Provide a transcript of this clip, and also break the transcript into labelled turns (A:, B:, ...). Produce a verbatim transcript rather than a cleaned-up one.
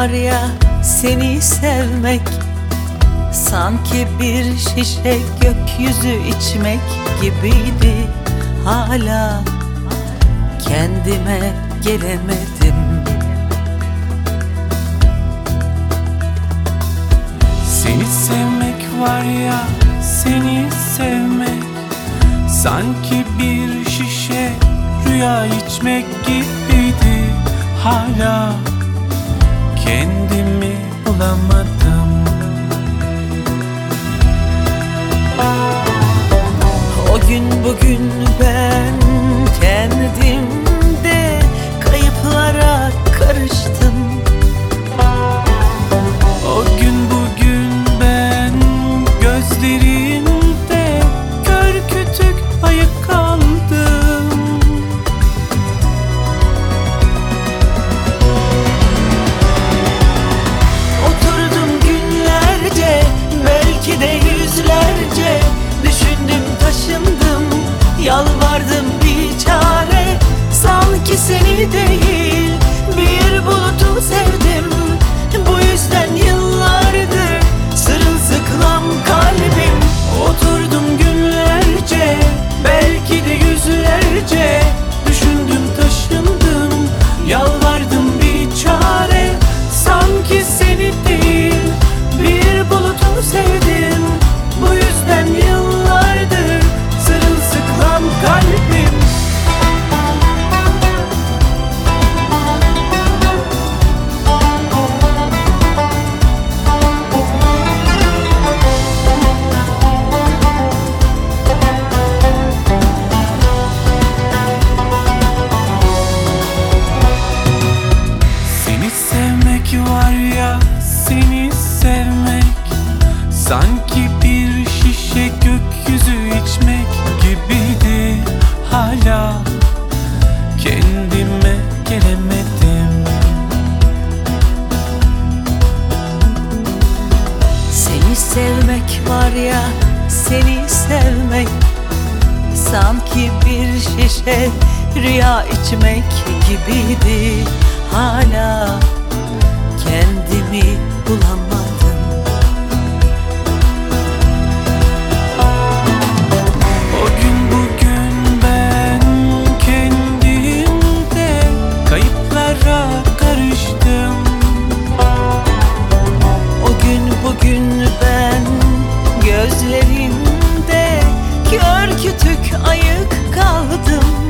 A: var ya, seni sevmek sanki bir şişe gökyüzü içmek gibiydi. Hala kendime gelemedim.
B: Seni sevmek var ya, seni sevmek sanki bir şişe rüya içmek gibiydi. Hala kendimi bulamadım.
A: O gün bugün ben kendimde kayıplara karıştım.
B: O gün bugün ben gözlerinde kör kütük ayık kaldım.
A: Oturdum günlerce, belki de yüzlerce, düşündüm taşındım, yalvardım bir çare. Sanki seni değil bir bulutu sevdim. Bu yüzden yıllardır sırılsıklam kalbim.
B: Oturdum günlerce, belki de yüzlerce, düşündüm taşındım, yalvardım bir çare.
A: Sanki seni değil bir bulutu sevdim. Bu yüzden yıllardır sırılsıklam kalbim.
B: Seni sevmek var ya, seni sevmek sanki bir şişe gökyüzü içmek gibiydi. Hala kendime gelemedim.
A: Seni sevmek var ya, seni sevmek sanki bir şişe rüya içmek gibiydi. Hala kendimi bulamadım.
B: O gün bugün ben kendimde kayıplara karıştım.
A: O gün bugün ben gözlerinde kör kütük ayık kaldım.